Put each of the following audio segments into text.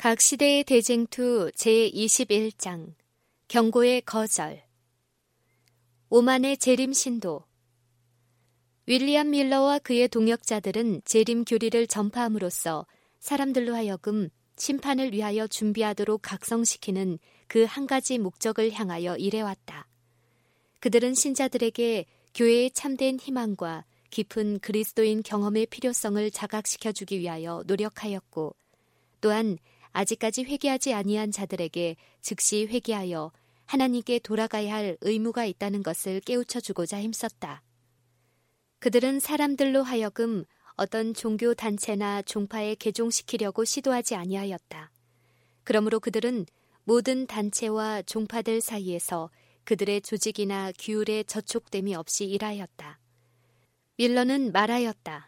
각 시대의 대쟁투 제21장 경고의 거절. 오만의 재림 신도. 윌리엄 밀러와 그의 동역자들은 재림 교리를 전파함으로써 사람들로 하여금 심판을 위하여 준비하도록 각성시키는 그 한 가지 목적을 향하여 일해왔다. 그들은 신자들에게 교회의 참된 희망과 깊은 그리스도인 경험의 필요성을 자각시켜주기 위하여 노력하였고, 또한 아직까지 회개하지 아니한 자들에게 즉시 회개하여 하나님께 돌아가야 할 의무가 있다는 것을 깨우쳐주고자 힘썼다. 그들은 사람들로 하여금 어떤 종교 단체나 종파에 개종시키려고 시도하지 아니하였다. 그러므로 그들은 모든 단체와 종파들 사이에서 그들의 조직이나 규율에 저촉됨이 없이 일하였다. 밀러는 말하였다.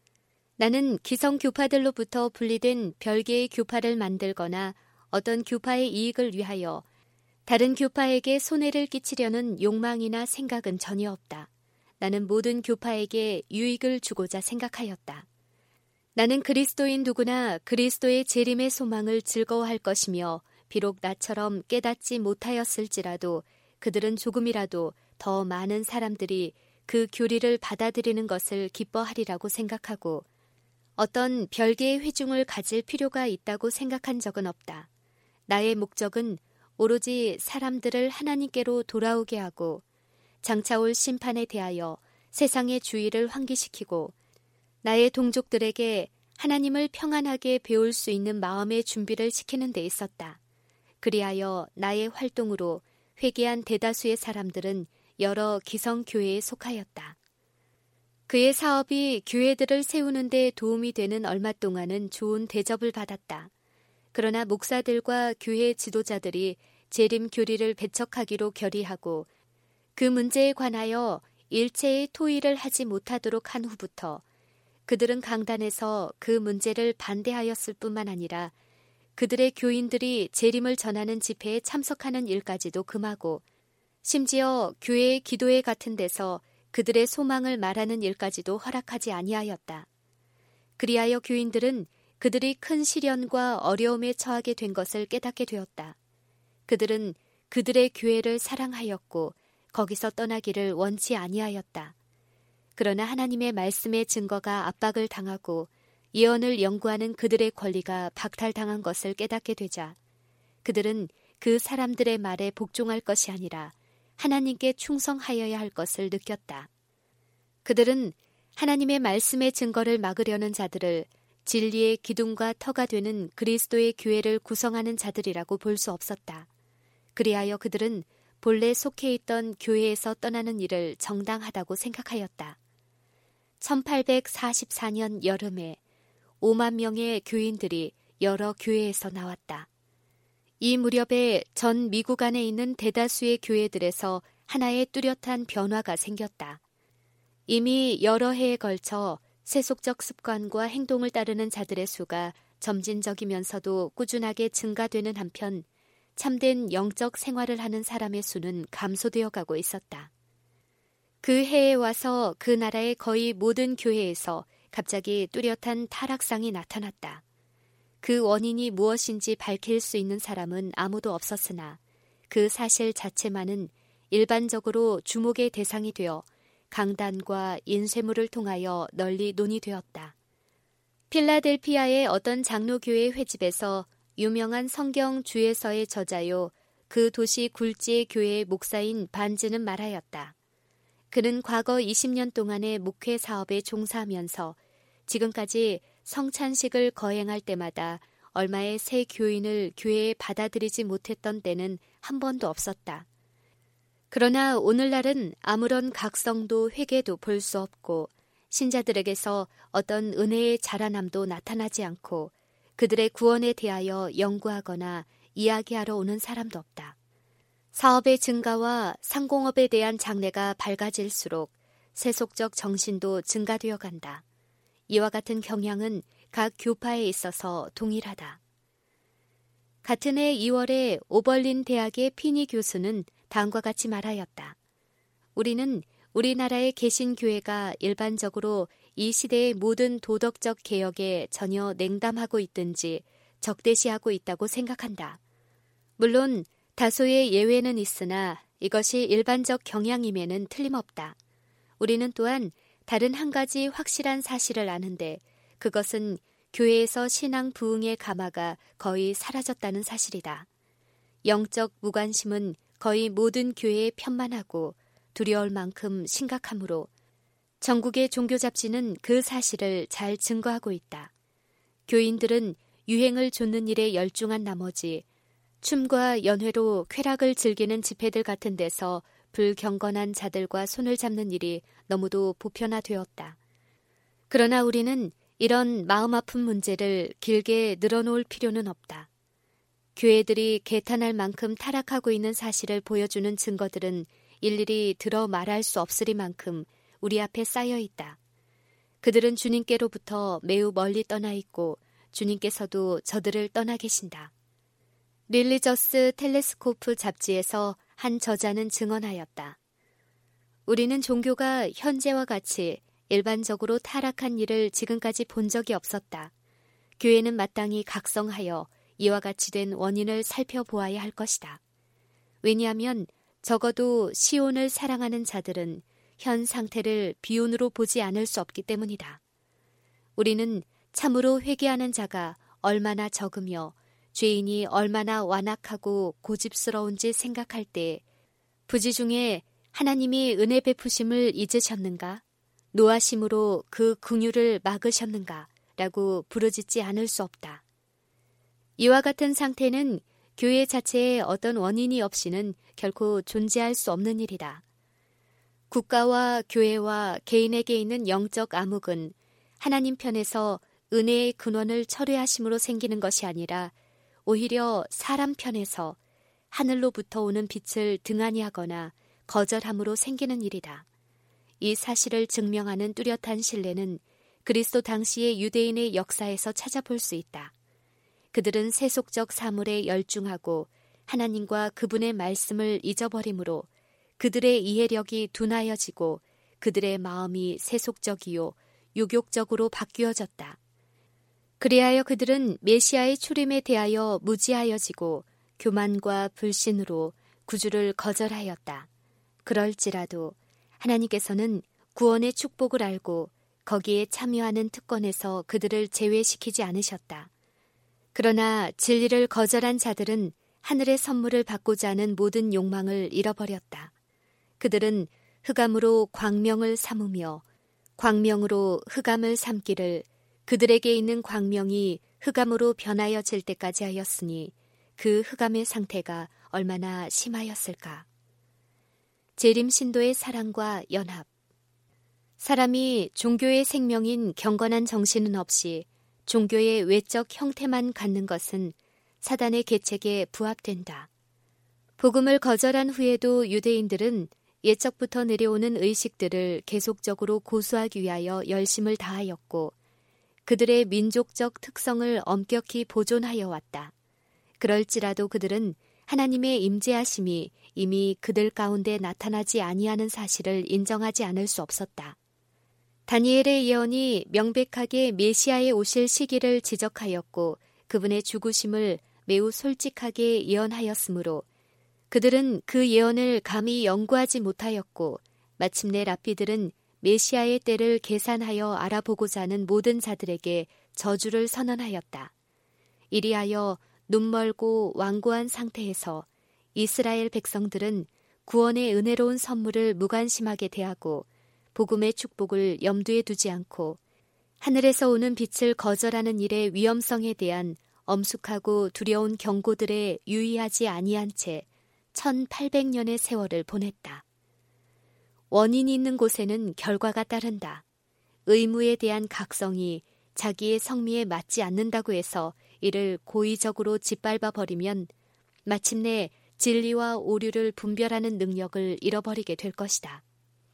나는 기성 교파들로부터 분리된 별개의 교파를 만들거나 어떤 교파의 이익을 위하여 다른 교파에게 손해를 끼치려는 욕망이나 생각은 전혀 없다. 나는 모든 교파에게 유익을 주고자 생각하였다. 나는 그리스도인 누구나 그리스도의 재림의 소망을 즐거워할 것이며, 비록 나처럼 깨닫지 못하였을지라도 그들은 조금이라도 더 많은 사람들이 그 교리를 받아들이는 것을 기뻐하리라고 생각하고, 어떤 별개의 회중을 가질 필요가 있다고 생각한 적은 없다. 나의 목적은 오로지 사람들을 하나님께로 돌아오게 하고, 장차 올 심판에 대하여 세상의 주의를 환기시키고, 나의 동족들에게 하나님을 평안하게 배울 수 있는 마음의 준비를 시키는 데 있었다. 그리하여 나의 활동으로 회개한 대다수의 사람들은 여러 기성교회에 속하였다. 그의 사업이 교회들을 세우는 데 도움이 되는 얼마 동안은 좋은 대접을 받았다. 그러나 목사들과 교회 지도자들이 재림 교리를 배척하기로 결의하고 그 문제에 관하여 일체의 토의를 하지 못하도록 한 후부터 그들은 강단에서 그 문제를 반대하였을 뿐만 아니라 그들의 교인들이 재림을 전하는 집회에 참석하는 일까지도 금하고, 심지어 교회의 기도회 같은 데서 그들의 소망을 말하는 일까지도 허락하지 아니하였다. 그리하여 교인들은 그들이 큰 시련과 어려움에 처하게 된 것을 깨닫게 되었다. 그들은 그들의 교회를 사랑하였고 거기서 떠나기를 원치 아니하였다. 그러나 하나님의 말씀의 증거가 압박을 당하고 예언을 연구하는 그들의 권리가 박탈당한 것을 깨닫게 되자 그들은 그 사람들의 말에 복종할 것이 아니라 하나님께 충성하여야 할 것을 느꼈다. 그들은 하나님의 말씀의 증거를 막으려는 자들을 진리의 기둥과 터가 되는 그리스도의 교회를 구성하는 자들이라고 볼 수 없었다. 그리하여 그들은 본래 속해 있던 교회에서 떠나는 일을 정당하다고 생각하였다. 1844년 여름에 5만 명의 교인들이 여러 교회에서 나왔다. 이 무렵에 전 미국 안에 있는 대다수의 교회들에서 하나의 뚜렷한 변화가 생겼다. 이미 여러 해에 걸쳐 세속적 습관과 행동을 따르는 자들의 수가 점진적이면서도 꾸준하게 증가되는 한편 참된 영적 생활을 하는 사람의 수는 감소되어 가고 있었다. 그 해에 와서 그 나라의 거의 모든 교회에서 갑자기 뚜렷한 타락상이 나타났다. 그 원인이 무엇인지 밝힐 수 있는 사람은 아무도 없었으나 그 사실 자체만은 일반적으로 주목의 대상이 되어 강단과 인쇄물을 통하여 널리 논의되었다. 필라델피아의 어떤 장로교회 회집에서 유명한 성경 주예서의 저자요 그 도시 굴지의 교회의 목사인 반즈는 말하였다. 그는 과거 20년 동안의 목회 사업에 종사하면서 지금까지 성찬식을 거행할 때마다 얼마의 새 교인을 교회에 받아들이지 못했던 때는 한 번도 없었다. 그러나 오늘날은 아무런 각성도 회개도 볼 수 없고 신자들에게서 어떤 은혜의 자라남도 나타나지 않고 그들의 구원에 대하여 연구하거나 이야기하러 오는 사람도 없다. 사업의 증가와 상공업에 대한 장래가 밝아질수록 세속적 정신도 증가되어 간다. 이와 같은 경향은 각 교파에 있어서 동일하다. 같은 해 2월에 오벌린 대학의 피니 교수는 다음과 같이 말하였다. 우리는 우리나라의 개신교회가 일반적으로 이 시대의 모든 도덕적 개혁에 전혀 냉담하고 있든지 적대시하고 있다고 생각한다. 물론 다소의 예외는 있으나 이것이 일반적 경향임에는 틀림없다. 우리는 또한 다른 한 가지 확실한 사실을 아는데 그것은 교회에서 신앙 부흥의 가마가 거의 사라졌다는 사실이다. 영적 무관심은 거의 모든 교회에 편만하고 두려울 만큼 심각하므로 전국의 종교 잡지는 그 사실을 잘 증거하고 있다. 교인들은 유행을 좇는 일에 열중한 나머지 춤과 연회로 쾌락을 즐기는 집회들 같은 데서 불경건한 자들과 손을 잡는 일이 너무도 보편화되었다. 그러나 우리는 이런 마음 아픈 문제를 길게 늘어놓을 필요는 없다. 교회들이 개탄할 만큼 타락하고 있는 사실을 보여주는 증거들은 일일이 들어 말할 수 없으리만큼 우리 앞에 쌓여 있다. 그들은 주님께로부터 매우 멀리 떠나 있고 주님께서도 저들을 떠나 계신다. 릴리저스 텔레스코프 잡지에서 한 저자는 증언하였다. 우리는 종교가 현재와 같이 일반적으로 타락한 일을 지금까지 본 적이 없었다. 교회는 마땅히 각성하여 이와 같이 된 원인을 살펴보아야 할 것이다. 왜냐하면 적어도 시온을 사랑하는 자들은 현 상태를 비운으로 보지 않을 수 없기 때문이다. 우리는 참으로 회개하는 자가 얼마나 적으며 죄인이 얼마나 완악하고 고집스러운지 생각할 때 부지 중에 하나님이 은혜 베푸심을 잊으셨는가? 노하심으로 그 긍휼을 막으셨는가? 라고 부르짖지 않을 수 없다. 이와 같은 상태는 교회 자체에 어떤 원인이 없이는 결코 존재할 수 없는 일이다. 국가와 교회와 개인에게 있는 영적 암흑은 하나님 편에서 은혜의 근원을 철회하심으로 생기는 것이 아니라 오히려 사람 편에서 하늘로부터 오는 빛을 등한히 하거나 거절함으로 생기는 일이다. 이 사실을 증명하는 뚜렷한 신뢰는 그리스도 당시의 유대인의 역사에서 찾아볼 수 있다. 그들은 세속적 사물에 열중하고 하나님과 그분의 말씀을 잊어버림으로 그들의 이해력이 둔하여지고 그들의 마음이 세속적이요 유욕적으로 바뀌어졌다. 그리하여 그들은 메시아의 출임에 대하여 무지하여지고 교만과 불신으로 구주를 거절하였다. 그럴지라도 하나님께서는 구원의 축복을 알고 거기에 참여하는 특권에서 그들을 제외시키지 않으셨다. 그러나 진리를 거절한 자들은 하늘의 선물을 받고자 하는 모든 욕망을 잃어버렸다. 그들은 흑암으로 광명을 삼으며 광명으로 흑암을 삼기를 그들에게 있는 광명이 흑암으로 변하여질 때까지 하였으니 그 흑암의 상태가 얼마나 심하였을까. 재림 신도의 사랑과 연합. 사람이 종교의 생명인 경건한 정신은 없이 종교의 외적 형태만 갖는 것은 사단의 계책에 부합된다. 복음을 거절한 후에도 유대인들은 옛적부터 내려오는 의식들을 계속적으로 고수하기 위하여 열심을 다하였고 그들의 민족적 특성을 엄격히 보존하여 왔다. 그럴지라도 그들은 하나님의 임재하심이 이미 그들 가운데 나타나지 아니하는 사실을 인정하지 않을 수 없었다. 다니엘의 예언이 명백하게 메시아의 오실 시기를 지적하였고 그분의 죽으심을 매우 솔직하게 예언하였으므로 그들은 그 예언을 감히 연구하지 못하였고 마침내 랍비들은 메시아의 때를 계산하여 알아보고자 하는 모든 자들에게 저주를 선언하였다. 이리하여 눈멀고 완고한 상태에서 이스라엘 백성들은 구원의 은혜로운 선물을 무관심하게 대하고 복음의 축복을 염두에 두지 않고 하늘에서 오는 빛을 거절하는 일의 위험성에 대한 엄숙하고 두려운 경고들에 유의하지 아니한 채 1800년의 세월을 보냈다. 원인이 있는 곳에는 결과가 따른다. 의무에 대한 각성이 자기의 성미에 맞지 않는다고 해서 이를 고의적으로 짓밟아 버리면 마침내 진리와 오류를 분별하는 능력을 잃어버리게 될 것이다.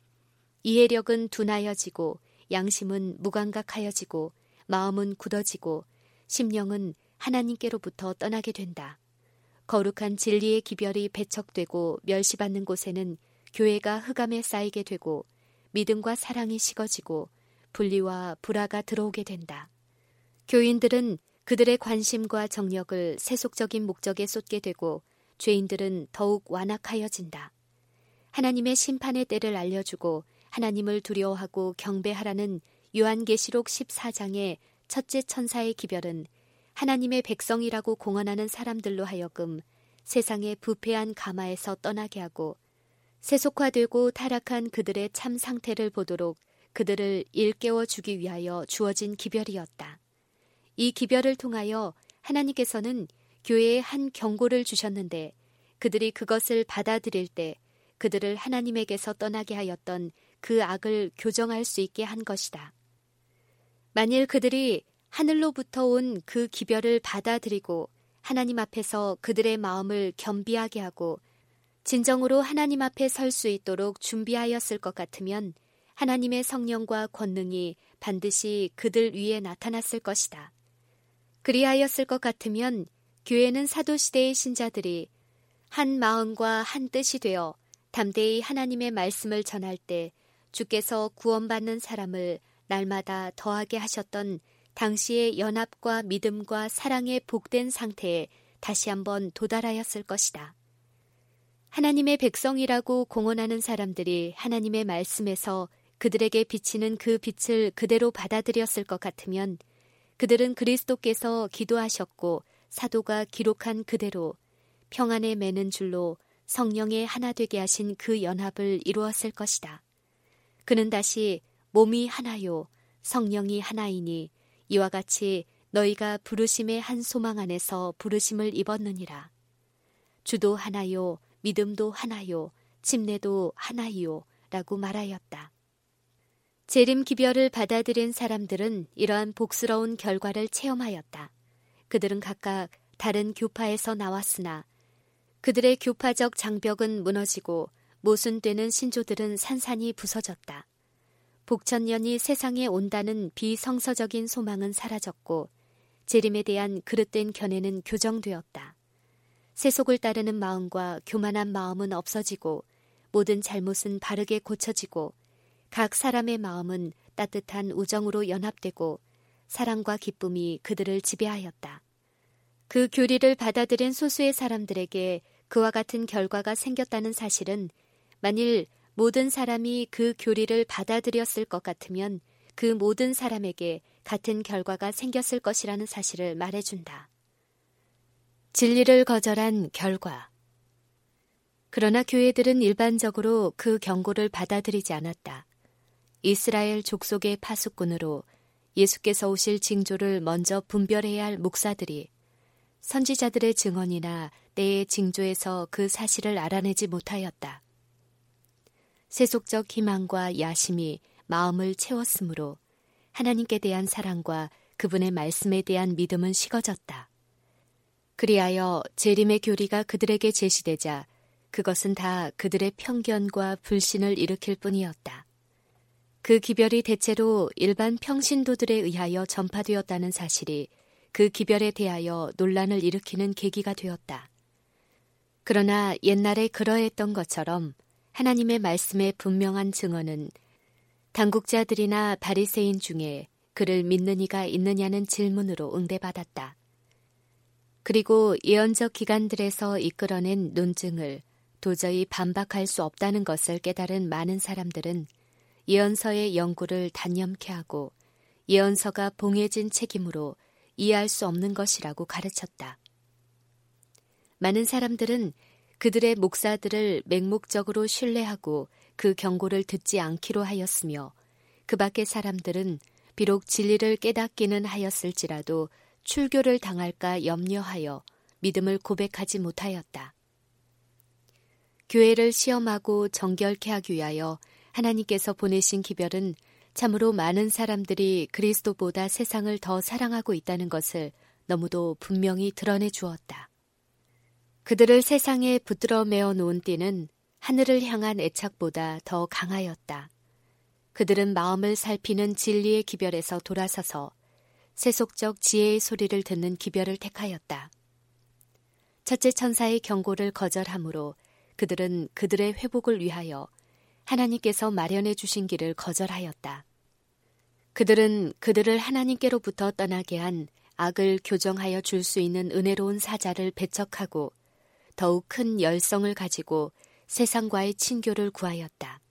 이해력은 둔하여지고 양심은 무감각하여지고 마음은 굳어지고 심령은 하나님께로부터 떠나게 된다. 거룩한 진리의 기별이 배척되고 멸시받는 곳에는 교회가 흑암에 쌓이게 되고 믿음과 사랑이 식어지고 분리와 불화가 들어오게 된다. 교인들은 그들의 관심과 정력을 세속적인 목적에 쏟게 되고 죄인들은 더욱 완악하여진다. 하나님의 심판의 때를 알려주고 하나님을 두려워하고 경배하라는 요한계시록 14장의 첫째 천사의 기별은 하나님의 백성이라고 공언하는 사람들로 하여금 세상의 부패한 가마에서 떠나게 하고 세속화되고 타락한 그들의 참 상태를 보도록 그들을 일깨워 주기 위하여 주어진 기별이었다. 이 기별을 통하여 하나님께서는 교회에 한 경고를 주셨는데 그들이 그것을 받아들일 때 그들을 하나님에게서 떠나게 하였던 그 악을 교정할 수 있게 한 것이다. 만일 그들이 하늘로부터 온 그 기별을 받아들이고 하나님 앞에서 그들의 마음을 겸비하게 하고 진정으로 하나님 앞에 설 수 있도록 준비하였을 것 같으면 하나님의 성령과 권능이 반드시 그들 위에 나타났을 것이다. 그리하였을 것 같으면 교회는 사도시대의 신자들이 한 마음과 한 뜻이 되어 담대히 하나님의 말씀을 전할 때 주께서 구원받는 사람을 날마다 더하게 하셨던 당시의 연합과 믿음과 사랑의 복된 상태에 다시 한번 도달하였을 것이다. 하나님의 백성이라고 공언하는 사람들이 하나님의 말씀에서 그들에게 비치는 그 빛을 그대로 받아들였을 것 같으면 그들은 그리스도께서 기도하셨고 사도가 기록한 그대로 평안에 매는 줄로 성령에 하나 되게 하신 그 연합을 이루었을 것이다. 그는 다시 몸이 하나요 성령이 하나이니 이와 같이 너희가 부르심의 한 소망 안에서 부르심을 입었느니라. 주도 하나요 믿음도 하나요 침례도 하나이요 라고 말하였다. 재림 기별을 받아들인 사람들은 이러한 복스러운 결과를 체험하였다. 그들은 각각 다른 교파에서 나왔으나 그들의 교파적 장벽은 무너지고 모순되는 신조들은 산산이 부서졌다. 복천년이 세상에 온다는 비성서적인 소망은 사라졌고 재림에 대한 그릇된 견해는 교정되었다. 세속을 따르는 마음과 교만한 마음은 없어지고 모든 잘못은 바르게 고쳐지고 각 사람의 마음은 따뜻한 우정으로 연합되고 사랑과 기쁨이 그들을 지배하였다. 그 교리를 받아들인 소수의 사람들에게 그와 같은 결과가 생겼다는 사실은 만일 모든 사람이 그 교리를 받아들였을 것 같으면 그 모든 사람에게 같은 결과가 생겼을 것이라는 사실을 말해준다. 진리를 거절한 결과. 그러나 교회들은 일반적으로 그 경고를 받아들이지 않았다. 이스라엘 족속의 파수꾼으로 예수께서 오실 징조를 먼저 분별해야 할 목사들이 선지자들의 증언이나 때의 징조에서 그 사실을 알아내지 못하였다. 세속적 희망과 야심이 마음을 채웠으므로 하나님께 대한 사랑과 그분의 말씀에 대한 믿음은 식어졌다. 그리하여 재림의 교리가 그들에게 제시되자 그것은 다 그들의 편견과 불신을 일으킬 뿐이었다. 그 기별이 대체로 일반 평신도들에 의하여 전파되었다는 사실이 그 기별에 대하여 논란을 일으키는 계기가 되었다. 그러나 옛날에 그러했던 것처럼 하나님의 말씀의 분명한 증언은 당국자들이나 바리새인 중에 그를 믿는 이가 있느냐는 질문으로 응대받았다. 그리고 예언적 기관들에서 이끌어낸 논증을 도저히 반박할 수 없다는 것을 깨달은 많은 사람들은 예언서의 연구를 단념케 하고 예언서가 봉해진 책임으로 이해할 수 없는 것이라고 가르쳤다. 많은 사람들은 그들의 목사들을 맹목적으로 신뢰하고 그 경고를 듣지 않기로 하였으며 그 밖의 사람들은 비록 진리를 깨닫기는 하였을지라도 출교를 당할까 염려하여 믿음을 고백하지 못하였다. 교회를 시험하고 정결케 하기 위하여 하나님께서 보내신 기별은 참으로 많은 사람들이 그리스도보다 세상을 더 사랑하고 있다는 것을 너무도 분명히 드러내 주었다. 그들을 세상에 붙들어 메어 놓은 띠는 하늘을 향한 애착보다 더 강하였다. 그들은 마음을 살피는 진리의 기별에서 돌아서서 세속적 지혜의 소리를 듣는 기별을 택하였다. 첫째 천사의 경고를 거절함으로 그들은 그들의 회복을 위하여 하나님께서 마련해 주신 길을 거절하였다. 그들은 그들을 하나님께로부터 떠나게 한 악을 교정하여 줄 수 있는 은혜로운 사자를 배척하고 더욱 큰 열성을 가지고 세상과의 친교를 구하였다.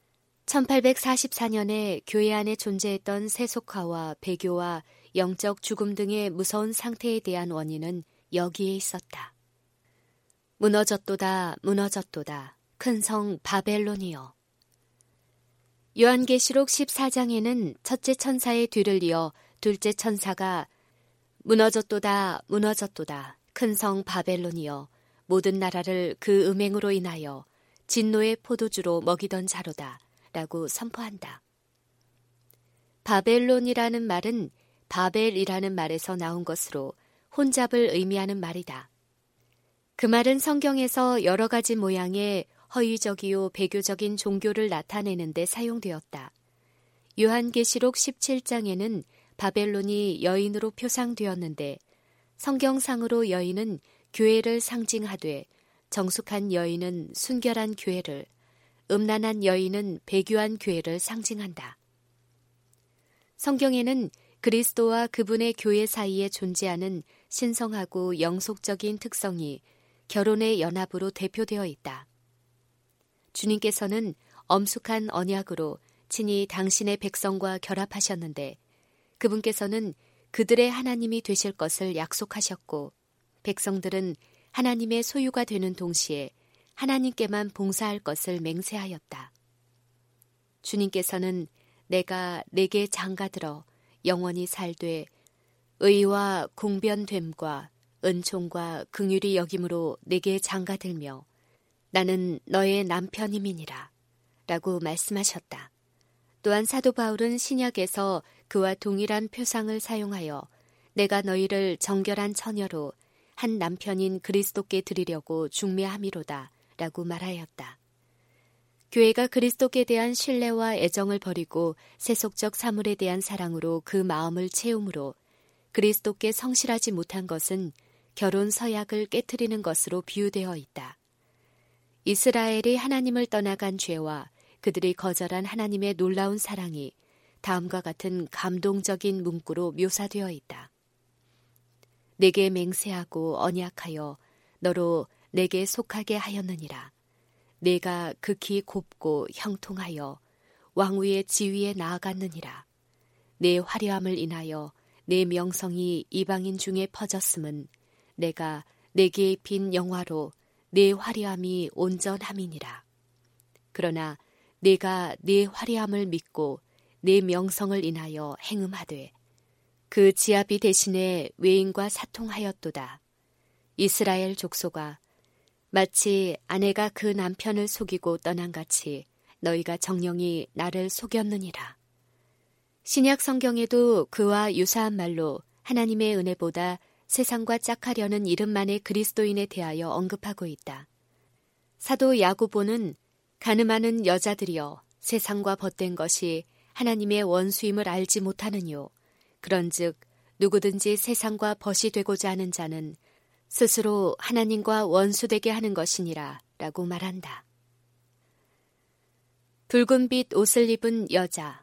1844년에 교회 안에 존재했던 세속화와 배교와 영적 죽음 등의 무서운 상태에 대한 원인은 여기에 있었다. 무너졌도다 무너졌도다 큰 성 바벨론이여. 요한계시록 14장에는 첫째 천사의 뒤를 이어 둘째 천사가 무너졌도다 무너졌도다 큰 성 바벨론이여 모든 나라를 그 음행으로 인하여 진노의 포도주로 먹이던 자로다 라고 선포한다. 바벨론이라는 말은 바벨이라는 말에서 나온 것으로 혼잡을 의미하는 말이다. 그 말은 성경에서 여러 가지 모양의 허위적이요 배교적인 종교를 나타내는 데 사용되었다. 요한계시록 17장에는 바벨론이 여인으로 표상되었는데 성경상으로 여인은 교회를 상징하되 정숙한 여인은 순결한 교회를, 음란한 여인은 배교한 교회를 상징한다. 성경에는 그리스도와 그분의 교회 사이에 존재하는 신성하고 영속적인 특성이 결혼의 연합으로 대표되어 있다. 주님께서는 엄숙한 언약으로 친히 당신의 백성과 결합하셨는데 그분께서는 그들의 하나님이 되실 것을 약속하셨고 백성들은 하나님의 소유가 되는 동시에 하나님께만 봉사할 것을 맹세하였다. 주님께서는 내가 내게 장가들어 영원히 살되 의와 공변됨과 은총과 긍휼이 여김으로 내게 장가들며 나는 너의 남편임이니라 라고 말씀하셨다. 또한 사도 바울은 신약에서 그와 동일한 표상을 사용하여 내가 너희를 정결한 처녀로 한 남편인 그리스도께 드리려고 중매함이로다 라고 말하였다. 교회가 그리스도께 대한 신뢰와 애정을 버리고 세속적 사물에 대한 사랑으로 그 마음을 채움으로 그리스도께 성실하지 못한 것은 결혼 서약을 깨트리는 것으로 비유되어 있다. 이스라엘이 하나님을 떠나간 죄와 그들이 거절한 하나님의 놀라운 사랑이 다음과 같은 감동적인 문구로 묘사되어 있다. 내게 맹세하고 언약하여 너로 내게 속하게 하였느니라. 내가 극히 곱고 형통하여 왕후의 지위에 나아갔느니라. 내 화려함을 인하여 내 명성이 이방인 중에 퍼졌음은 내가 내게 입힌 영화로 내 화려함이 온전함이니라. 그러나 내가 내 화려함을 믿고 내 명성을 인하여 행음하되 그 지압이 대신에 외인과 사통하였도다. 이스라엘 족속아 마치 아내가 그 남편을 속이고 떠난 같이 너희가 정령이 나를 속였느니라. 신약 성경에도 그와 유사한 말로 하나님의 은혜보다 세상과 짝하려는 이름만의 그리스도인에 대하여 언급하고 있다. 사도 야고보는 가늠하는 여자들이여 세상과 벗된 것이 하나님의 원수임을 알지 못하느뇨. 그런즉 누구든지 세상과 벗이 되고자 하는 자는 스스로 하나님과 원수되게 하는 것이니라 라고 말한다. 붉은빛 옷을 입은 여자.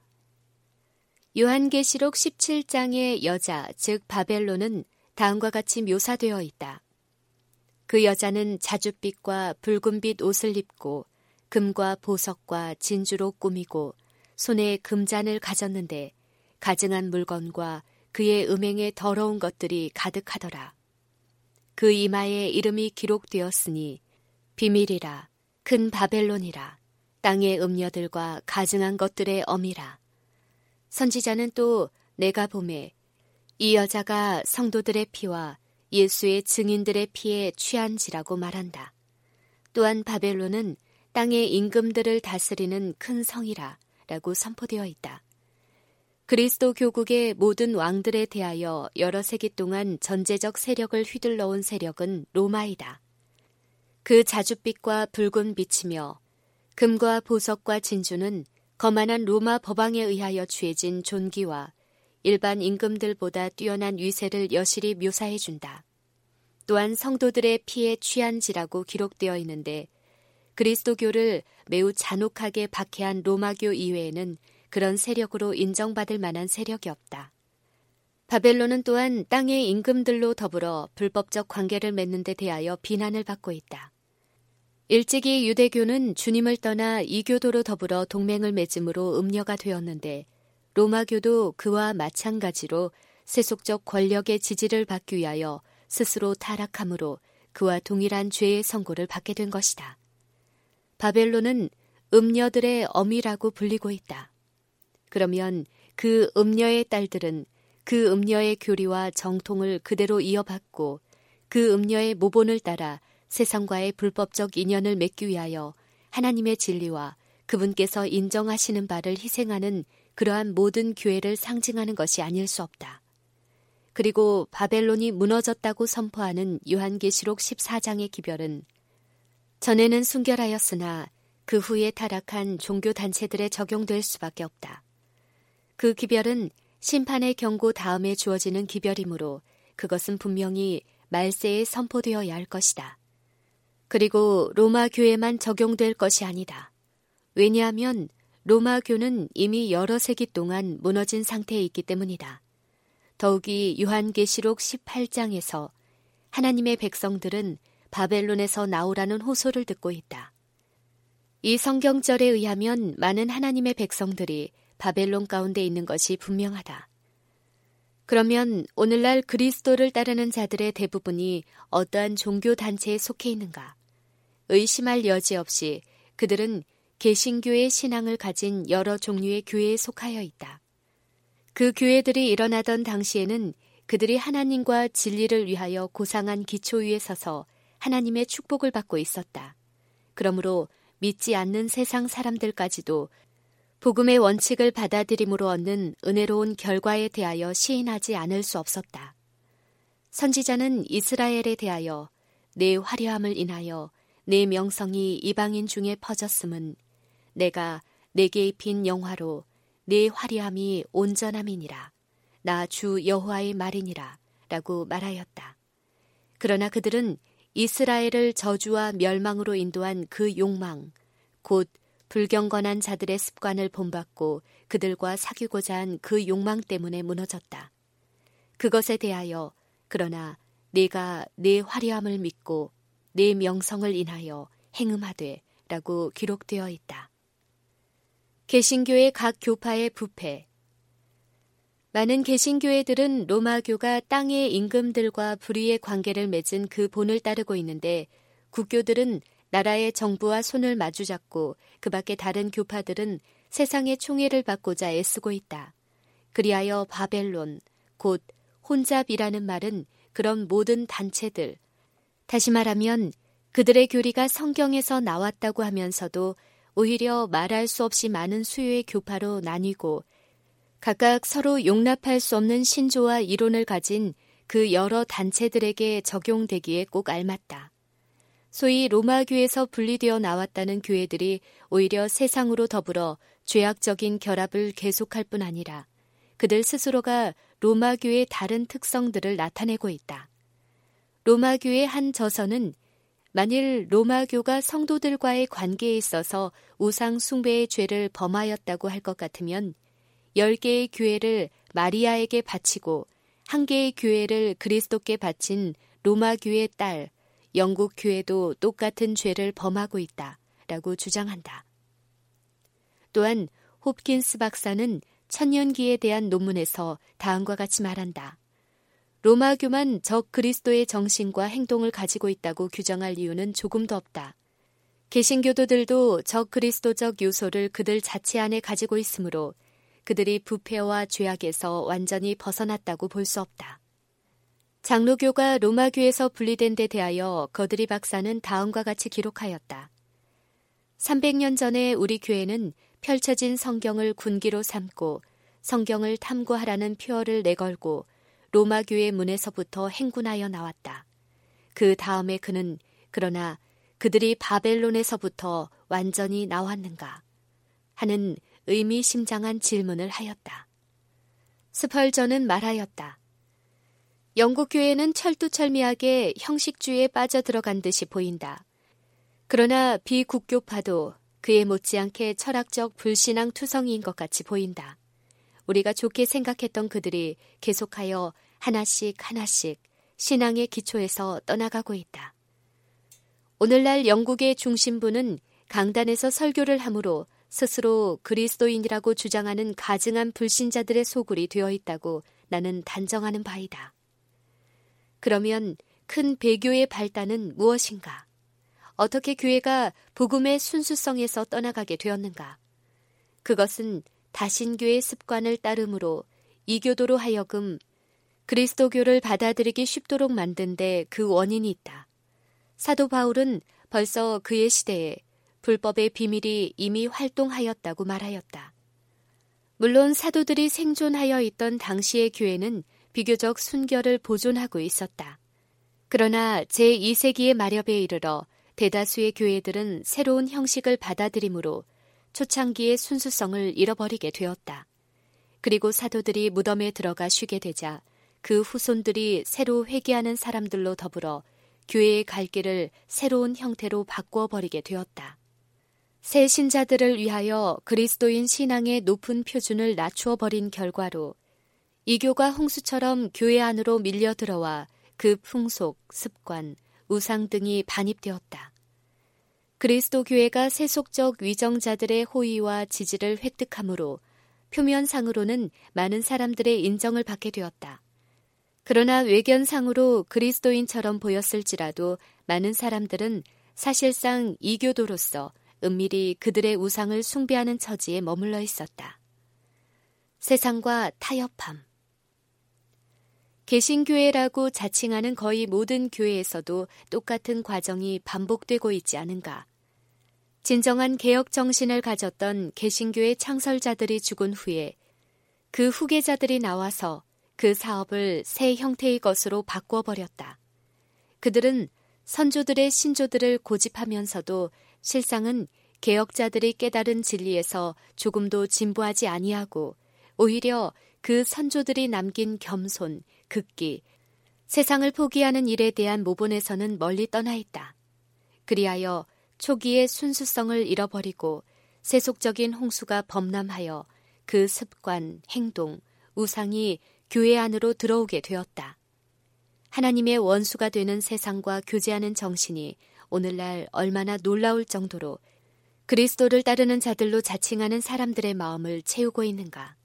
요한계시록 17장의 여자, 즉 바벨론은 다음과 같이 묘사되어 있다. 그 여자는 자줏빛과 붉은빛 옷을 입고 금과 보석과 진주로 꾸미고 손에 금잔을 가졌는데 가증한 물건과 그의 음행의 더러운 것들이 가득하더라. 그 이마에 이름이 기록되었으니 비밀이라 큰 바벨론이라 땅의 음녀들과 가증한 것들의 어미라. 선지자는 또 내가 보매 이 여자가 성도들의 피와 예수의 증인들의 피에 취한지라고 말한다. 또한 바벨론은 땅의 임금들을 다스리는 큰 성이라 라고 선포되어 있다. 그리스도 교국의 모든 왕들에 대하여 여러 세기 동안 전제적 세력을 휘둘러온 세력은 로마이다. 그 자줏빛과 붉은 빛이며 금과 보석과 진주는 거만한 로마 법왕에 의하여 취해진 존귀와 일반 임금들보다 뛰어난 위세를 여실히 묘사해준다. 또한 성도들의 피에 취한지라고 기록되어 있는데 그리스도교를 매우 잔혹하게 박해한 로마교 이외에는 그런 세력으로 인정받을 만한 세력이 없다. 바벨론은 또한 땅의 임금들로 더불어 불법적 관계를 맺는 데 대하여 비난을 받고 있다. 일찍이 유대교는 주님을 떠나 이교도로 더불어 동맹을 맺음으로 음녀가 되었는데 로마교도 그와 마찬가지로 세속적 권력의 지지를 받기 위하여 스스로 타락함으로 그와 동일한 죄의 선고를 받게 된 것이다. 바벨론은 음녀들의 어미라고 불리고 있다. 그러면 그 음녀의 딸들은 그 음녀의 교리와 정통을 그대로 이어받고 그 음녀의 모본을 따라 세상과의 불법적 인연을 맺기 위하여 하나님의 진리와 그분께서 인정하시는 바를 희생하는 그러한 모든 교회를 상징하는 것이 아닐 수 없다. 그리고 바벨론이 무너졌다고 선포하는 요한계시록 14장의 기별은 전에는 순결하였으나 그 후에 타락한 종교단체들에 적용될 수밖에 없다. 그 기별은 심판의 경고 다음에 주어지는 기별이므로 그것은 분명히 말세에 선포되어야 할 것이다. 그리고 로마 교회만 적용될 것이 아니다. 왜냐하면 로마 교는 이미 여러 세기 동안 무너진 상태에 있기 때문이다. 더욱이 요한계시록 18장에서 하나님의 백성들은 바벨론에서 나오라는 호소를 듣고 있다. 이 성경절에 의하면 많은 하나님의 백성들이 바벨론 가운데 있는 것이 분명하다. 그러면 오늘날 그리스도를 따르는 자들의 대부분이 어떠한 종교단체에 속해 있는가? 의심할 여지 없이 그들은 개신교의 신앙을 가진 여러 종류의 교회에 속하여 있다. 그 교회들이 일어나던 당시에는 그들이 하나님과 진리를 위하여 고상한 기초 위에 서서 하나님의 축복을 받고 있었다. 그러므로 믿지 않는 세상 사람들까지도 복음의 원칙을 받아들임으로 얻는 은혜로운 결과에 대하여 시인하지 않을 수 없었다. 선지자는 이스라엘에 대하여 내 화려함을 인하여 내 명성이 이방인 중에 퍼졌음은 내가 내게 입힌 영화로 내 화려함이 온전함이니라. 나 주 여호와의 말이니라 라고 말하였다. 그러나 그들은 이스라엘을 저주와 멸망으로 인도한 그 욕망, 곧 불경건한 자들의 습관을 본받고 그들과 사귀고자 한 그 욕망 때문에 무너졌다. 그것에 대하여 그러나 내가 내 화려함을 믿고 내 명성을 인하여 행음하되 라고 기록되어 있다. 개신교의 각 교파의 부패. 많은 개신교회들은 로마교가 땅의 임금들과 불의의 관계를 맺은 그 본을 따르고 있는데 국교들은 나라의 정부와 손을 마주잡고 그 밖에 다른 교파들은 세상의 총애를 받고자 애쓰고 있다. 그리하여 바벨론, 곧 혼잡이라는 말은 그런 모든 단체들, 다시 말하면 그들의 교리가 성경에서 나왔다고 하면서도 오히려 말할 수 없이 많은 수요의 교파로 나뉘고 각각 서로 용납할 수 없는 신조와 이론을 가진 그 여러 단체들에게 적용되기에 꼭 알맞다. 소위 로마교에서 분리되어 나왔다는 교회들이 오히려 세상으로 더불어 죄악적인 결합을 계속할 뿐 아니라 그들 스스로가 로마교의 다른 특성들을 나타내고 있다. 로마교의 한 저서는 만일 로마교가 성도들과의 관계에 있어서 우상 숭배의 죄를 범하였다고 할 것 같으면 10개의 교회를 마리아에게 바치고 1개의 교회를 그리스도께 바친 로마교의 딸, 영국 교회도 똑같은 죄를 범하고 있다 라고 주장한다. 또한 홉킨스 박사는 천년기에 대한 논문에서 다음과 같이 말한다. 로마교만 적 그리스도의 정신과 행동을 가지고 있다고 규정할 이유는 조금도 없다. 개신교도들도 적 그리스도적 요소를 그들 자체 안에 가지고 있으므로 그들이 부패와 죄악에서 완전히 벗어났다고 볼 수 없다. 장로교가 로마교에서 분리된 데 대하여 거드리 박사는 다음과 같이 기록하였다. 300년 전에 우리 교회는 펼쳐진 성경을 군기로 삼고 성경을 탐구하라는 표어를 내걸고 로마교의 문에서부터 행군하여 나왔다. 그 다음에 그는 그러나 그들이 바벨론에서부터 완전히 나왔는가 하는 의미심장한 질문을 하였다. 스펄전은 말하였다. 영국 교회는 철두철미하게 형식주의에 빠져들어간 듯이 보인다. 그러나 비국교파도 그에 못지않게 철학적 불신앙 투성이인 것 같이 보인다. 우리가 좋게 생각했던 그들이 계속하여 하나씩 신앙의 기초에서 떠나가고 있다. 오늘날 영국의 중심부는 강단에서 설교를 함으로 스스로 그리스도인이라고 주장하는 가증한 불신자들의 소굴이 되어 있다고 나는 단정하는 바이다. 그러면 큰 배교의 발단은 무엇인가? 어떻게 교회가 복음의 순수성에서 떠나가게 되었는가? 그것은 다신교의 습관을 따름으로 이교도로 하여금 그리스도교를 받아들이기 쉽도록 만든 데 그 원인이 있다. 사도 바울은 벌써 그의 시대에 불법의 비밀이 이미 활동하였다고 말하였다. 물론 사도들이 생존하여 있던 당시의 교회는 비교적 순결을 보존하고 있었다. 그러나 제2세기의 마렵에 이르러 대다수의 교회들은 새로운 형식을 받아들이므로 초창기의 순수성을 잃어버리게 되었다. 그리고 사도들이 무덤에 들어가 쉬게 되자 그 후손들이 새로 회개하는 사람들로 더불어 교회의 갈 길을 새로운 형태로 바꾸어 버리게 되었다. 새 신자들을 위하여 그리스도인 신앙의 높은 표준을 낮추어 버린 결과로 이교가 홍수처럼 교회 안으로 밀려 들어와 그 풍속, 습관, 우상 등이 반입되었다. 그리스도 교회가 세속적 위정자들의 호의와 지지를 획득함으로 표면상으로는 많은 사람들의 인정을 받게 되었다. 그러나 외견상으로 그리스도인처럼 보였을지라도 많은 사람들은 사실상 이교도로서 은밀히 그들의 우상을 숭배하는 처지에 머물러 있었다. 세상과 타협함. 개신교회라고 자칭하는 거의 모든 교회에서도 똑같은 과정이 반복되고 있지 않은가. 진정한 개혁 정신을 가졌던 개신교회 창설자들이 죽은 후에 그 후계자들이 나와서 그 사업을 새 형태의 것으로 바꿔버렸다. 그들은 선조들의 신조들을 고집하면서도 실상은 개혁자들이 깨달은 진리에서 조금도 진보하지 아니하고 오히려 그 선조들이 남긴 겸손, 극기, 세상을 포기하는 일에 대한 모본에서는 멀리 떠나 있다. 그리하여 초기의 순수성을 잃어버리고 세속적인 홍수가 범람하여 그 습관, 행동, 우상이 교회 안으로 들어오게 되었다. 하나님의 원수가 되는 세상과 교제하는 정신이 오늘날 얼마나 놀라울 정도로 그리스도를 따르는 자들로 자칭하는 사람들의 마음을 채우고 있는가.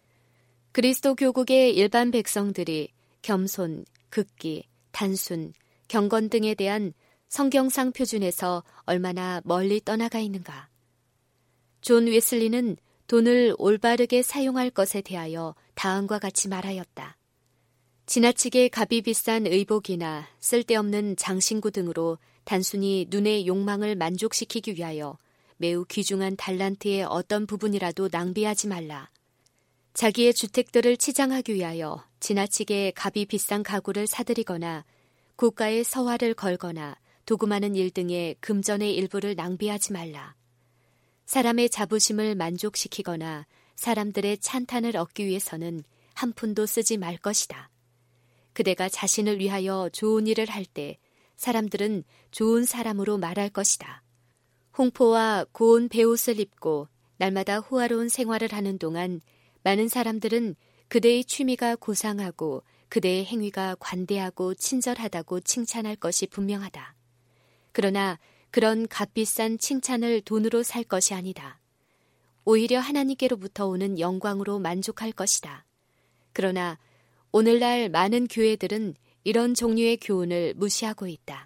그리스도 교국의 일반 백성들이 겸손, 극기, 단순, 경건 등에 대한 성경상 표준에서 얼마나 멀리 떠나가 있는가. 존 웨슬리는 돈을 올바르게 사용할 것에 대하여 다음과 같이 말하였다. 지나치게 값이 비싼 의복이나 쓸데없는 장신구 등으로 단순히 눈의 욕망을 만족시키기 위하여 매우 귀중한 달란트의 어떤 부분이라도 낭비하지 말라. 자기의 주택들을 치장하기 위하여 지나치게 값이 비싼 가구를 사들이거나 국가의 서화를 걸거나 도금하는 일 등의 금전의 일부를 낭비하지 말라. 사람의 자부심을 만족시키거나 사람들의 찬탄을 얻기 위해서는 한 푼도 쓰지 말 것이다. 그대가 자신을 위하여 좋은 일을 할 때 사람들은 좋은 사람으로 말할 것이다. 홍포와 고운 베옷을 입고 날마다 호화로운 생활을 하는 동안 많은 사람들은 그대의 취미가 고상하고 그대의 행위가 관대하고 친절하다고 칭찬할 것이 분명하다. 그러나 그런 값비싼 칭찬을 돈으로 살 것이 아니다. 오히려 하나님께로부터 오는 영광으로 만족할 것이다. 그러나 오늘날 많은 교회들은 이런 종류의 교훈을 무시하고 있다.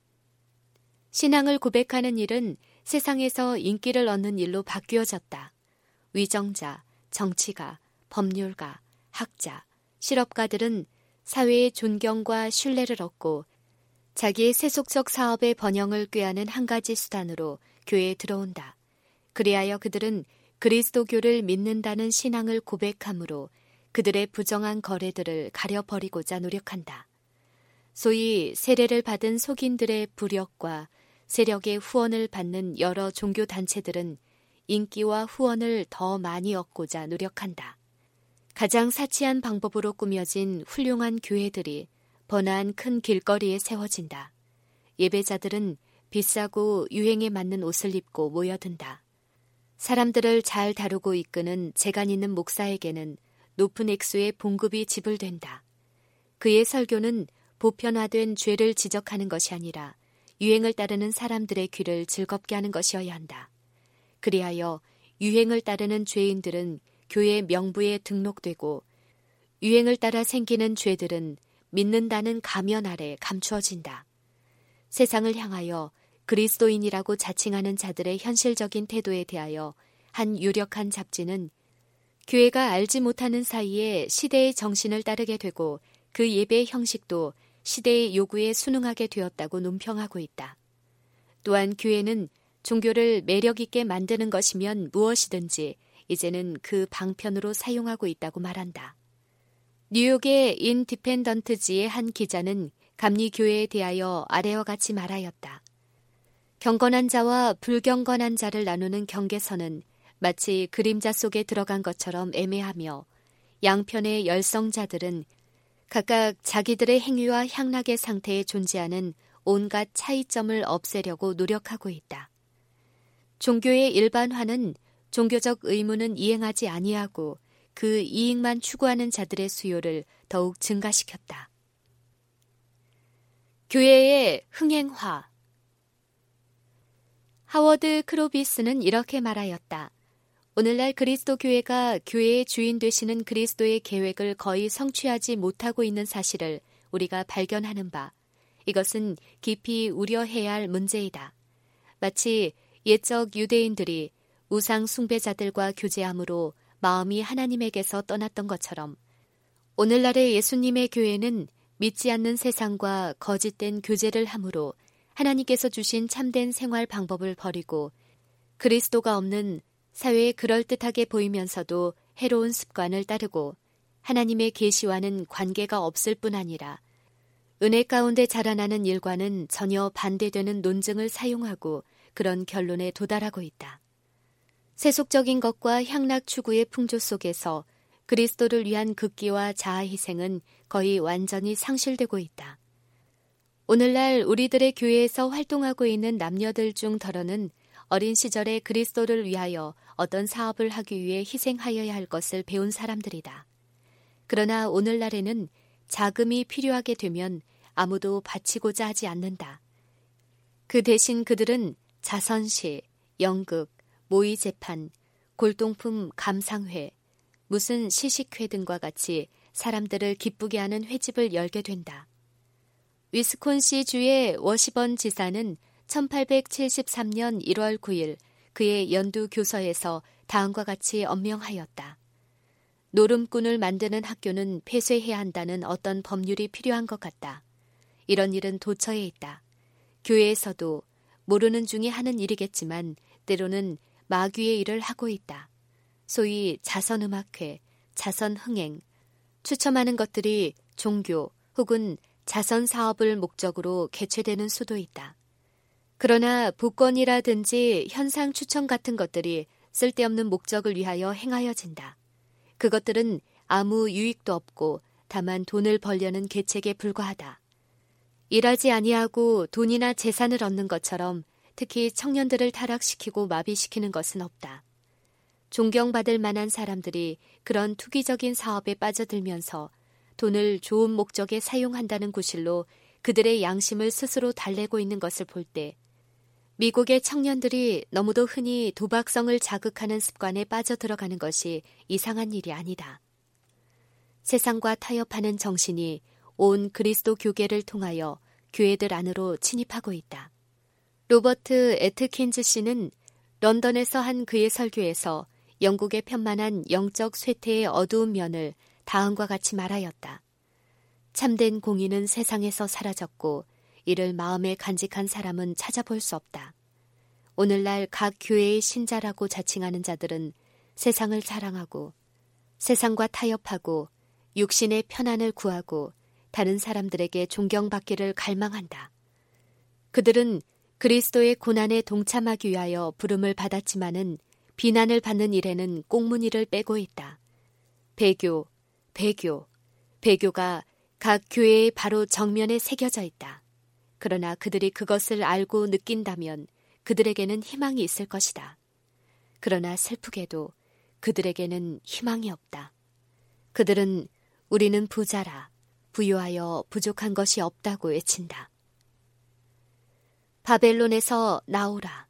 신앙을 고백하는 일은 세상에서 인기를 얻는 일로 바뀌어졌다. 위정자, 정치가, 법률가, 학자, 실업가들은 사회의 존경과 신뢰를 얻고 자기의 세속적 사업의 번영을 꾀하는 한 가지 수단으로 교회에 들어온다. 그리하여 그들은 그리스도교를 믿는다는 신앙을 고백함으로 그들의 부정한 거래들을 가려버리고자 노력한다. 소위 세례를 받은 속인들의 부력과 세력의 후원을 받는 여러 종교단체들은 인기와 후원을 더 많이 얻고자 노력한다. 가장 사치한 방법으로 꾸며진 훌륭한 교회들이 번화한 큰 길거리에 세워진다. 예배자들은 비싸고 유행에 맞는 옷을 입고 모여든다. 사람들을 잘 다루고 이끄는 재간 있는 목사에게는 높은 액수의 봉급이 지불된다. 그의 설교는 보편화된 죄를 지적하는 것이 아니라 유행을 따르는 사람들의 귀를 즐겁게 하는 것이어야 한다. 그리하여 유행을 따르는 죄인들은 교회 명부에 등록되고 유행을 따라 생기는 죄들은 믿는다는 가면 아래 감추어진다. 세상을 향하여 그리스도인이라고 자칭하는 자들의 현실적인 태도에 대하여 한 유력한 잡지는 교회가 알지 못하는 사이에 시대의 정신을 따르게 되고 그 예배의 형식도 시대의 요구에 순응하게 되었다고 논평하고 있다. 또한 교회는 종교를 매력 있게 만드는 것이면 무엇이든지 이제는 그 방편으로 사용하고 있다고 말한다. 뉴욕의 인디펜던트지의 한 기자는 감리교회에 대하여 아래와 같이 말하였다. 경건한 자와 불경건한 자를 나누는 경계선은 마치 그림자 속에 들어간 것처럼 애매하며 양편의 열성자들은 각각 자기들의 행위와 향락의 상태에 존재하는 온갖 차이점을 없애려고 노력하고 있다. 종교의 일반화는 종교적 의무는 이행하지 아니하고 그 이익만 추구하는 자들의 수요를 더욱 증가시켰다. 교회의 흥행화. 하워드 크로비스는 이렇게 말하였다. 오늘날 그리스도 교회가 교회의 주인 되시는 그리스도의 계획을 거의 성취하지 못하고 있는 사실을 우리가 발견하는 바, 이것은 깊이 우려해야 할 문제이다. 마치 옛적 유대인들이 우상 숭배자들과 교제함으로 마음이 하나님에게서 떠났던 것처럼 오늘날의 예수님의 교회는 믿지 않는 세상과 거짓된 교제를 함으로 하나님께서 주신 참된 생활 방법을 버리고 그리스도가 없는 사회에 그럴듯하게 보이면서도 해로운 습관을 따르고 하나님의 계시와는 관계가 없을 뿐 아니라 은혜 가운데 자라나는 일과는 전혀 반대되는 논증을 사용하고 그런 결론에 도달하고 있다. 세속적인 것과 향락 추구의 풍조 속에서 그리스도를 위한 극기와 자아희생은 거의 완전히 상실되고 있다. 오늘날 우리들의 교회에서 활동하고 있는 남녀들 중 더러는 어린 시절에 그리스도를 위하여 어떤 사업을 하기 위해 희생하여야 할 것을 배운 사람들이다. 그러나 오늘날에는 자금이 필요하게 되면 아무도 바치고자 하지 않는다. 그 대신 그들은 자선시, 연극, 모의 재판, 골동품 감상회, 무슨 시식회 등과 같이 사람들을 기쁘게 하는 회집을 열게 된다. 위스콘시주의 워시번 지사는 1873년 1월 9일 그의 연두 교서에서 다음과 같이 언명하였다. 노름꾼을 만드는 학교는 폐쇄해야 한다는 어떤 법률이 필요한 것 같다. 이런 일은 도처에 있다. 교회에서도 모르는 중에 하는 일이겠지만 때로는 마귀의 일을 하고 있다. 소위 자선음악회, 자선흥행, 추첨하는 것들이 종교 혹은 자선사업을 목적으로 개최되는 수도 있다. 그러나 복권이라든지 현상 추천 같은 것들이 쓸데없는 목적을 위하여 행하여진다. 그것들은 아무 유익도 없고 다만 돈을 벌려는 계책에 불과하다. 일하지 아니하고 돈이나 재산을 얻는 것처럼 특히 청년들을 타락시키고 마비시키는 것은 없다. 존경받을 만한 사람들이 그런 투기적인 사업에 빠져들면서 돈을 좋은 목적에 사용한다는 구실로 그들의 양심을 스스로 달래고 있는 것을 볼 때 미국의 청년들이 너무도 흔히 도박성을 자극하는 습관에 빠져들어가는 것이 이상한 일이 아니다. 세상과 타협하는 정신이 온 그리스도 교계를 통하여 교회들 안으로 침입하고 있다. 로버트 애트킨즈 씨는 런던에서 한 그의 설교에서 영국의 편만한 영적 쇠퇴의 어두운 면을 다음과 같이 말하였다. 참된 공의는 세상에서 사라졌고 이를 마음에 간직한 사람은 찾아볼 수 없다. 오늘날 각 교회의 신자라고 자칭하는 자들은 세상을 자랑하고 세상과 타협하고 육신의 편안을 구하고 다른 사람들에게 존경받기를 갈망한다. 그들은 그리스도의 고난에 동참하기 위하여 부름을 받았지만은 비난을 받는 일에는 꽁무니를 빼고 있다. 배교가 각 교회의 바로 정면에 새겨져 있다. 그러나 그들이 그것을 알고 느낀다면 그들에게는 희망이 있을 것이다. 그러나 슬프게도 그들에게는 희망이 없다. 그들은 우리는 부자라, 부유하여 부족한 것이 없다고 외친다. 바벨론에서 나오라.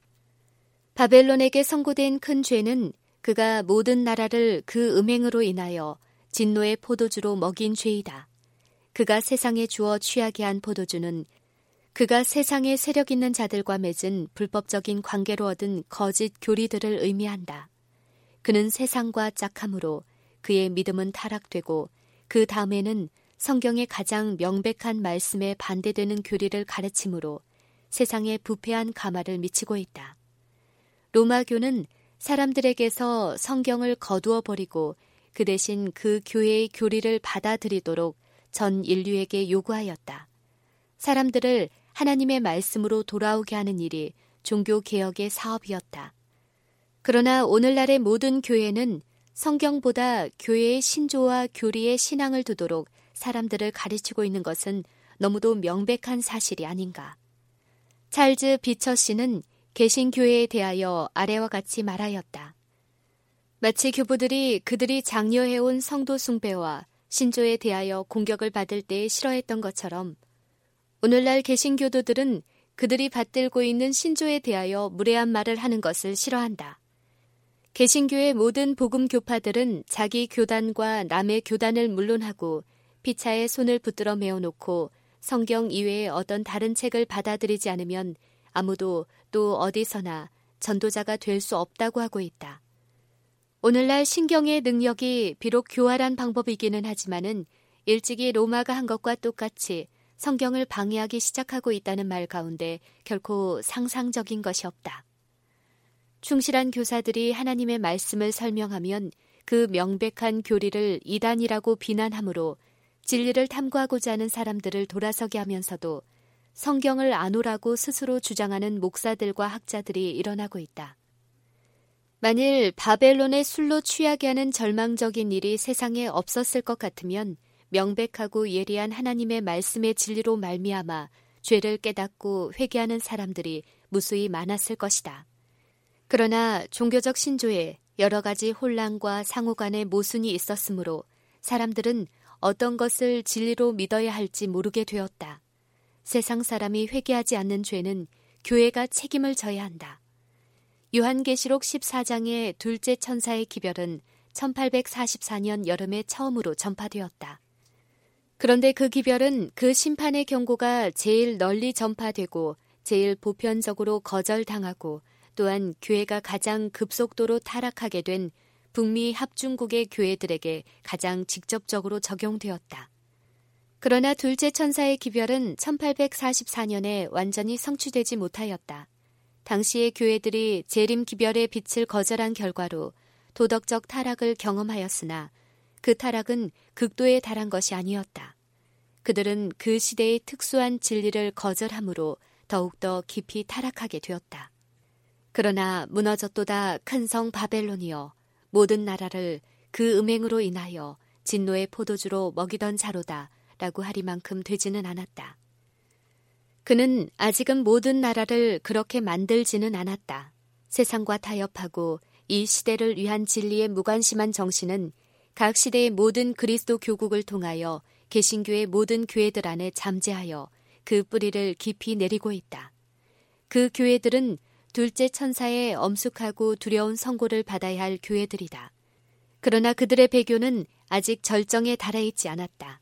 바벨론에게 선고된 큰 죄는 그가 모든 나라를 그 음행으로 인하여 진노의 포도주로 먹인 죄이다. 그가 세상에 주어 취하게 한 포도주는 그가 세상의 세력 있는 자들과 맺은 불법적인 관계로 얻은 거짓 교리들을 의미한다. 그는 세상과 짝함으로 그의 믿음은 타락되고 그 다음에는 성경의 가장 명백한 말씀에 반대되는 교리를 가르침으로 세상에 부패한 가마를 미치고 있다. 로마교는 사람들에게서 성경을 거두어 버리고 그 대신 그 교회의 교리를 받아들이도록 전 인류에게 요구하였다. 사람들을 하나님의 말씀으로 돌아오게 하는 일이 종교개혁의 사업이었다. 그러나 오늘날의 모든 교회는 성경보다 교회의 신조와 교리의 신앙을 두도록 사람들을 가르치고 있는 것은 너무도 명백한 사실이 아닌가. 찰즈 비처 씨는 개신교회에 대하여 아래와 같이 말하였다. 마치 교부들이 그들이 장려해온 성도 숭배와 신조에 대하여 공격을 받을 때 싫어했던 것처럼 오늘날 개신교도들은 그들이 받들고 있는 신조에 대하여 무례한 말을 하는 것을 싫어한다. 개신교의 모든 복음 교파들은 자기 교단과 남의 교단을 물론하고 피차에 손을 붙들어 메어놓고 성경 이외의 어떤 다른 책을 받아들이지 않으면 아무도 또 어디서나 전도자가 될 수 없다고 하고 있다. 오늘날 신경의 능력이 비록 교활한 방법이기는 하지만은 일찍이 로마가 한 것과 똑같이 성경을 방해하기 시작하고 있다는 말 가운데 결코 상상적인 것이 없다. 충실한 교사들이 하나님의 말씀을 설명하면 그 명백한 교리를 이단이라고 비난하므로 진리를 탐구하고자 하는 사람들을 돌아서게 하면서도 성경을 아노라고 스스로 주장하는 목사들과 학자들이 일어나고 있다. 만일 바벨론의 술로 취하게 하는 절망적인 일이 세상에 없었을 것 같으면 명백하고 예리한 하나님의 말씀의 진리로 말미암아 죄를 깨닫고 회개하는 사람들이 무수히 많았을 것이다. 그러나 종교적 신조에 여러 가지 혼란과 상호 간의 모순이 있었으므로 사람들은 어떤 것을 진리로 믿어야 할지 모르게 되었다. 세상 사람이 회개하지 않는 죄는 교회가 책임을 져야 한다. 요한계시록 14장의 둘째 천사의 기별은 1844년 여름에 처음으로 전파되었다. 그런데 그 기별은 그 심판의 경고가 제일 널리 전파되고 제일 보편적으로 거절당하고 또한 교회가 가장 급속도로 타락하게 된 북미 합중국의 교회들에게 가장 직접적으로 적용되었다. 그러나 둘째 천사의 기별은 1844년에 완전히 성취되지 못하였다. 당시의 교회들이 재림 기별의 빛을 거절한 결과로 도덕적 타락을 경험하였으나 그 타락은 극도에 달한 것이 아니었다. 그들은 그 시대의 특수한 진리를 거절함으로 더욱더 깊이 타락하게 되었다. 그러나 무너졌도다 큰 성 바벨론이여 모든 나라를 그 음행으로 인하여 진노의 포도주로 먹이던 자로다 라고 하리만큼 되지는 않았다. 그는 아직은 모든 나라를 그렇게 만들지는 않았다. 세상과 타협하고 이 시대를 위한 진리에 무관심한 정신은 각 시대의 모든 그리스도 교국을 통하여 개신교의 모든 교회들 안에 잠재하여 그 뿌리를 깊이 내리고 있다. 그 교회들은 둘째 천사의 엄숙하고 두려운 선고를 받아야 할 교회들이다. 그러나 그들의 배교는 아직 절정에 달해있지 않았다.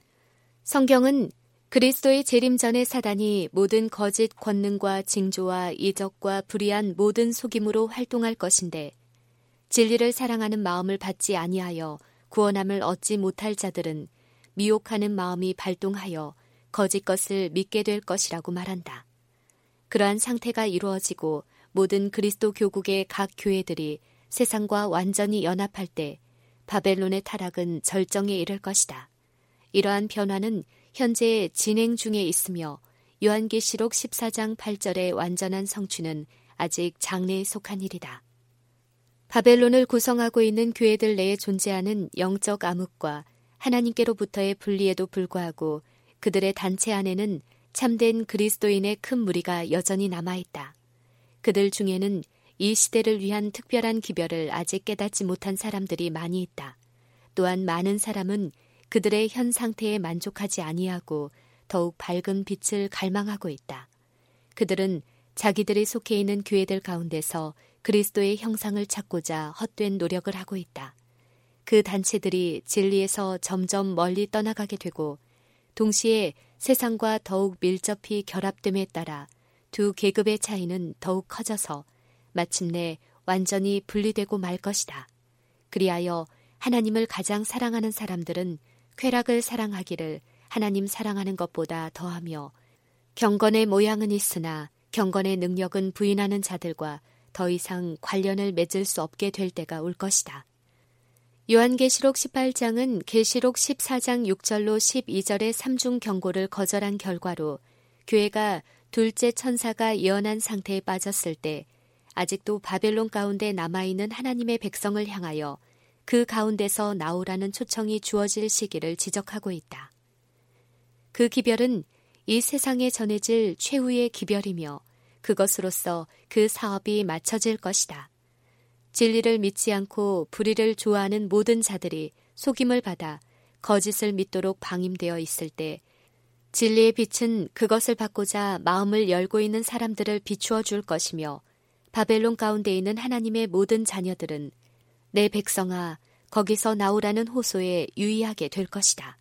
성경은 그리스도의 재림 전에 사단이 모든 거짓 권능과 징조와 이적과 불의한 모든 속임으로 활동할 것인데 진리를 사랑하는 마음을 받지 아니하여 구원함을 얻지 못할 자들은 미혹하는 마음이 발동하여 거짓 것을 믿게 될 것이라고 말한다. 그러한 상태가 이루어지고 모든 그리스도 교국의 각 교회들이 세상과 완전히 연합할 때 바벨론의 타락은 절정에 이를 것이다. 이러한 변화는 현재 진행 중에 있으며 요한계시록 14장 8절의 완전한 성취는 아직 장래에 속한 일이다. 바벨론을 구성하고 있는 교회들 내에 존재하는 영적 암흑과 하나님께로부터의 분리에도 불구하고 그들의 단체 안에는 참된 그리스도인의 큰 무리가 여전히 남아있다. 그들 중에는 이 시대를 위한 특별한 기별을 아직 깨닫지 못한 사람들이 많이 있다. 또한 많은 사람은 그들의 현 상태에 만족하지 아니하고 더욱 밝은 빛을 갈망하고 있다. 그들은 자기들이 속해 있는 교회들 가운데서 그리스도의 형상을 찾고자 헛된 노력을 하고 있다. 그 단체들이 진리에서 점점 멀리 떠나가게 되고 동시에 세상과 더욱 밀접히 결합됨에 따라 두 계급의 차이는 더욱 커져서 마침내 완전히 분리되고 말 것이다. 그리하여 하나님을 가장 사랑하는 사람들은 쾌락을 사랑하기를 하나님 사랑하는 것보다 더하며 경건의 모양은 있으나 경건의 능력은 부인하는 자들과 더 이상 관련을 맺을 수 없게 될 때가 올 것이다. 요한계시록 18장은 계시록 14장 6절로 12절의 3중 경고를 거절한 결과로 교회가 둘째 천사가 예언한 상태에 빠졌을 때 아직도 바벨론 가운데 남아있는 하나님의 백성을 향하여 그 가운데서 나오라는 초청이 주어질 시기를 지적하고 있다. 그 기별은 이 세상에 전해질 최후의 기별이며 그것으로서 그 사업이 마쳐질 것이다. 진리를 믿지 않고 불의를 좋아하는 모든 자들이 속임을 받아 거짓을 믿도록 방임되어 있을 때 진리의 빛은 그것을 받고자 마음을 열고 있는 사람들을 비추어 줄 것이며 바벨론 가운데 있는 하나님의 모든 자녀들은 내 백성아 거기서 나오라는 호소에 유의하게 될 것이다.